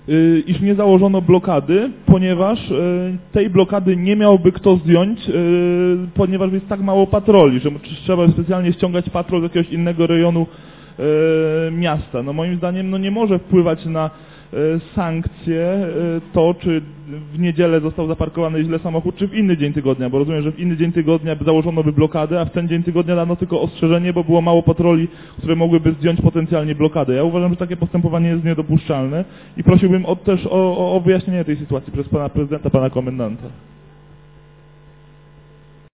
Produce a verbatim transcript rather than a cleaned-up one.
iż nie założono blokady, ponieważ tej blokady nie miałby kto zdjąć, ponieważ jest tak mało patroli, że trzeba specjalnie ściągać patrol z jakiegoś innego rejonu miasta. No moim zdaniem no nie może wpływać na sankcje to, czy w niedzielę został zaparkowany źle samochód, czy w inny dzień tygodnia, bo rozumiem, że w inny dzień tygodnia założono by blokadę, a w ten dzień tygodnia dano tylko ostrzeżenie, bo było mało patroli, które mogłyby zdjąć potencjalnie blokadę. Ja uważam, że takie postępowanie jest niedopuszczalne i prosiłbym o, też o, o wyjaśnienie tej sytuacji przez pana prezydenta, pana komendanta.